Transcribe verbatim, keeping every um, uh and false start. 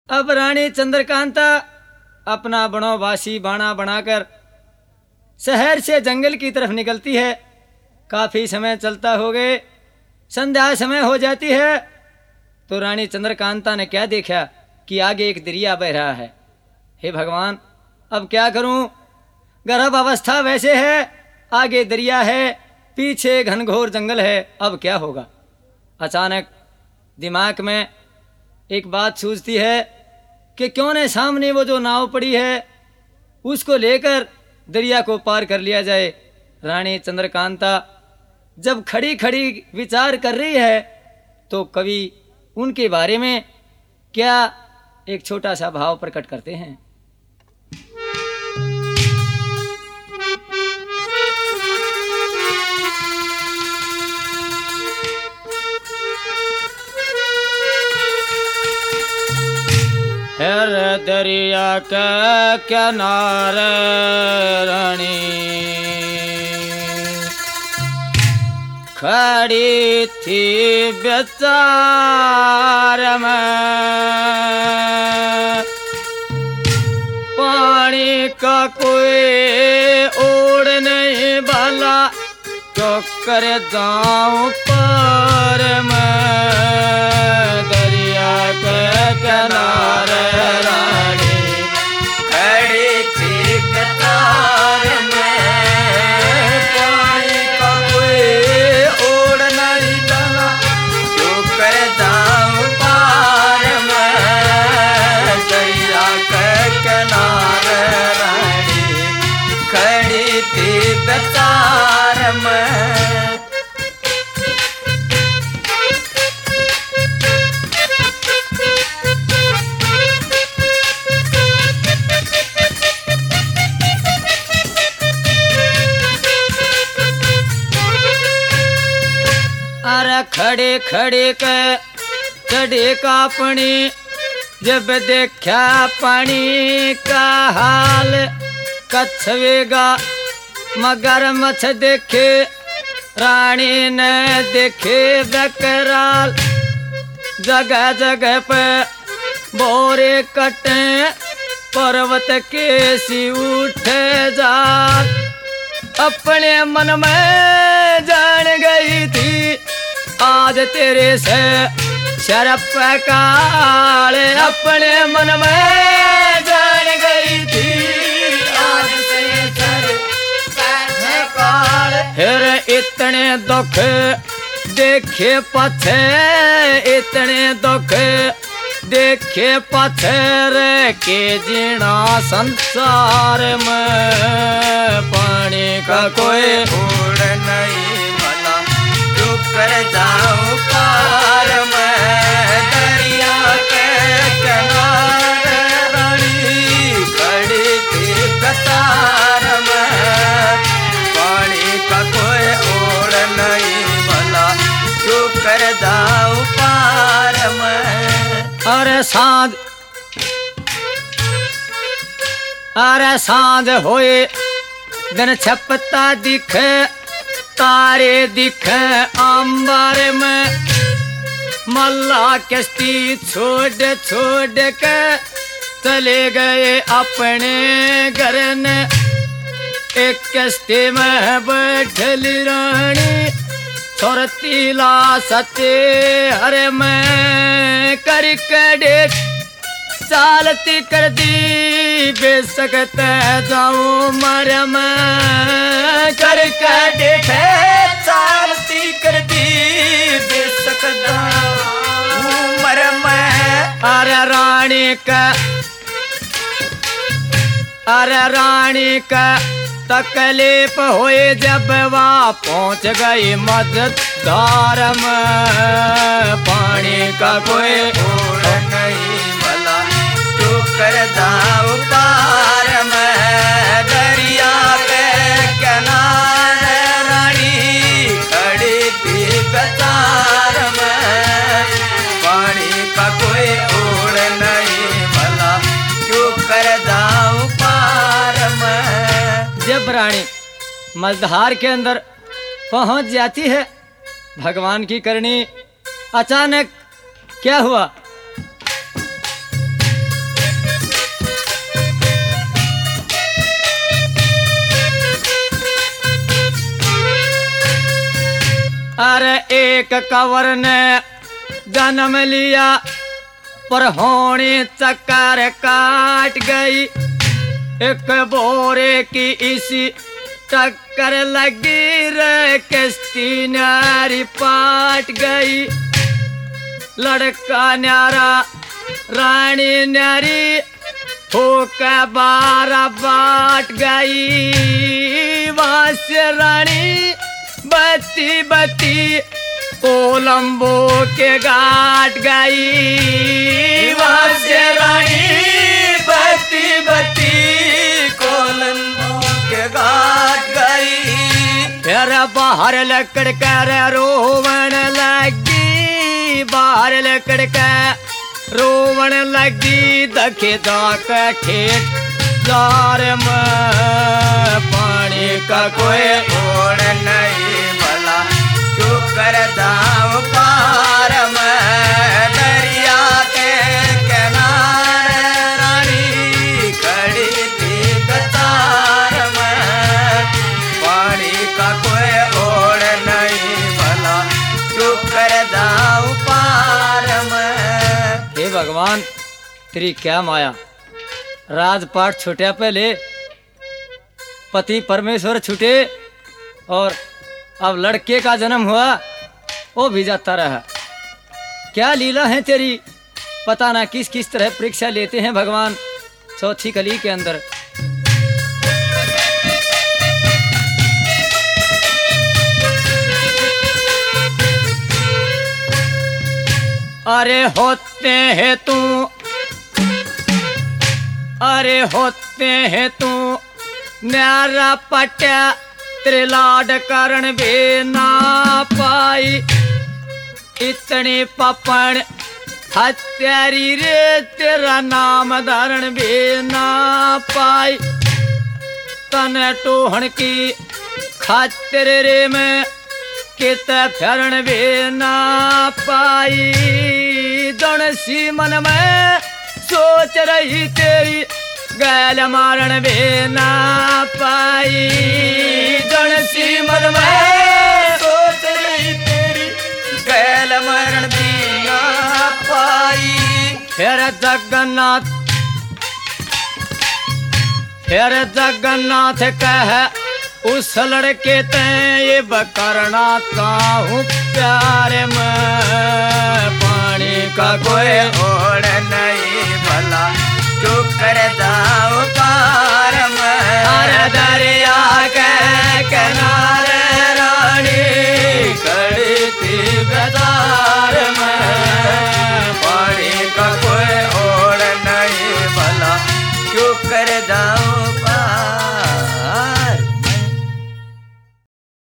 अब रानी चंद्रकांता अपना बनोबासी बाणा बनाकर शहर से जंगल की तरफ निकलती है। काफी समय चलता हो गए, संध्या समय हो जाती है तो रानी चंद्रकांता ने क्या देखा कि आगे एक दरिया बह रहा है। हे भगवान, अब क्या करूं? गर्भ अवस्था वैसे है, आगे दरिया है, पीछे घनघोर जंगल है, अब क्या होगा? अचानक दिमाग में एक बात सूझती है कि क्यों न सामने वो जो नाव पड़ी है उसको लेकर दरिया को पार कर लिया जाए। रानी चंद्रकांता जब खड़ी खड़ी विचार कर रही है तो कवि उनके बारे में क्या एक छोटा सा भाव प्रकट करते हैं। हर दरिया के किनारे रानी खड़ी थी बेचार में, पानी का कोई ओढ़ नहीं भला तो कर जाऊं पार में। दरिया के किनारे रानी खड़ी थी कतार में, पानी का कोई ओढ़ नहीं भला जो कर जाऊं पार में। दरिया के किनारे रानी खड़ी थी कतार में। अरे खड़े खड़े के चढ़े का पानी, जब देखा पानी का हाल कछवेगा मगर मछ देखे रानी ने देखे बकराल। जगह जगह पे बोरे कटे पर्वत के सी उठे जाल। अपने मन में जान गई थी आज तेरे से शरफ काल। अपने मन में जान गई थी आज तेरे शरफ काल। फिर इतने दुख देखे पथे, इतने दुख देखे पत्थर के जीना संसार में। पानी का कोई ओढ़ नहीं भला जो कर जाऊं पार में। दरिया के किनारे रानी खड़ी थी कतार में, पानी का कोई ओढ़ नहीं भला जो कर जाऊं पार में। अरे सांझ अरे सांझ होए दिन छपता दिखे, तारे दिखे अंबर में। मल्ला कश्ती छोड़ छोड़ के चले गए अपने घर ने। एक कश्ती में बैठली रानी छोरतीला सते हरे में करके डेट चालती कर दी बेसकते जाऊं मर में। करके डेट चालती कर दी बेसकता उमर में। अरे रानी का अरे रानी का तकलीफ हुई जब वह पहुंच गई मझधार में। पानी का कोई ओढ़ नहीं भला तू कर जाऊं पार में। दरिया के किनारे रानी खड़ी थी कतार में, पानी का कोई ओढ़ नहीं भला तू कर जाऊं पार में। जब रानी मझधार के अंदर पहुंच जाती है, भगवान की करनी। अचानक क्या हुआ? अरे एक कंवर ने जन्म लिया पर होने चक्कर काट गई। एक बोरे की इसी टक्कर लगी रे किश्ती नारी पाट गई। लड़का न्यारा रानी न्यारी होकर बारा बाट गई। वहां से रानी बत्ती बत्ती कोलंबो के घाट गई। वहां से रानी बत्ती बत्ती कोलंबो के घाट गई। फिर बाहर लकड़ कर रोवन लगी, बाहर लकड़ कर रोवन लगी। दखे जाक ठेठ जार में पानी का कोई ओढ़ नहीं भला क्यों कर दाम पार में। दरिया के किनारे रानी खड़ी थी कतार में। पानी का कोई ओढ़ नहीं भला क्यों कर दाम पार में। हे भगवान तेरी क्या माया, राजपाट छूटा पहले, पति परमेश्वर छूटे और अब लड़के का जन्म हुआ वो भी जाता रहा। क्या लीला है तेरी, पता ना किस किस तरह परीक्षा लेते हैं भगवान चौथी कली के अंदर। अरे होते हैं तू, अरे होते हैं तू न्यारा पट्या तेरे लाड करण भी ना पाई। इतनी पपन हत्यारी रे तेरा नाम धारण भी ना पाई। तने टोहन की खातिर रे में कित फिरण भी ना पाई। जन सी मन में सोच रही तेरी गैल मारण भी ना पाई। जन सी मन में सोच रही तेरी गैल मरण भी ना पाई। फिर जगन्नाथ, फिर जगन्नाथ कह उस लड़के ते ये बकरना चाहूं प्यार में। पानी का कोई ओढ़ नहीं भला क्यों कर दाव पार में। अरे दरिया के किनारे रानी खड़ी थी बेदार में। पानी का कोई ओढ़ नहीं भला क्यों कर दाव